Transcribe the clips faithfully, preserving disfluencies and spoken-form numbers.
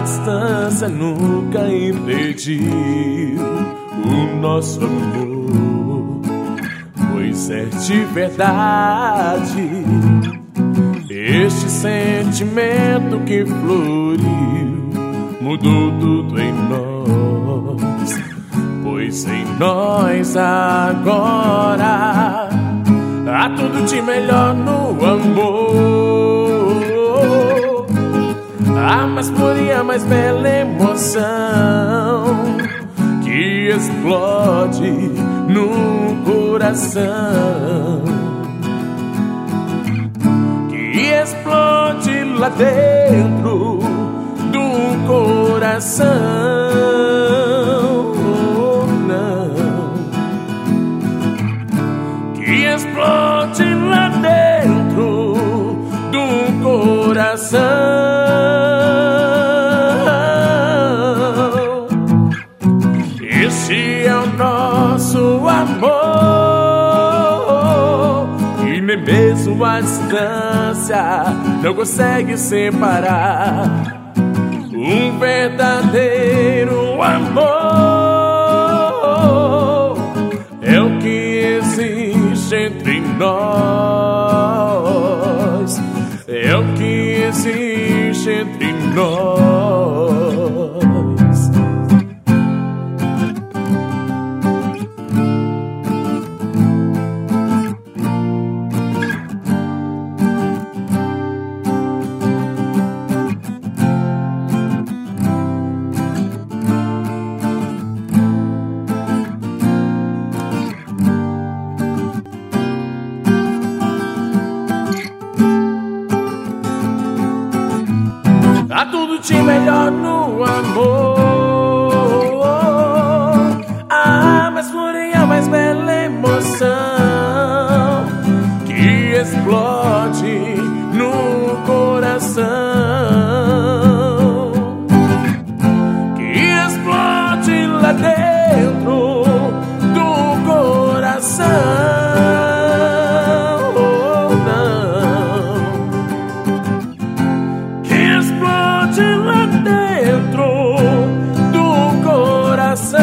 distância nunca impediu o nosso amor, pois é de verdade este sentimento que floriu, mudou tudo em nós, pois em nós agora há tudo de melhor no amor. A mais pura e a mais bela emoção que explode no coração, que explode lá dentro do coração. Oh, não. Que explode lá dentro do coração. Esse é o nosso amor, e nem mesmo a distância não consegue separar. Um verdadeiro amor é o que existe entre nós, é o que existe entre nós. Há tudo de melhor no amor, a mais pura e a mais bela emoção que explode no coração, que explode lá dentro do coração. Lá dentro do coração.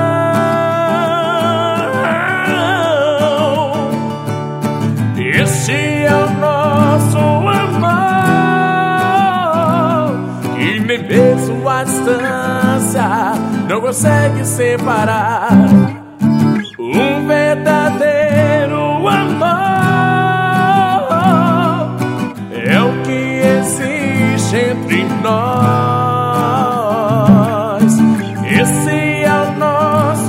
Esse é o nosso amor, e nem mesmo a distância não consegue separar. Um verdadeiro amor é o que existe entre nós. Esse é o nosso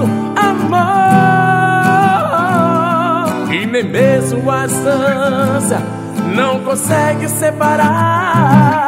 amor, e nem mesmo a distância não consegue separar.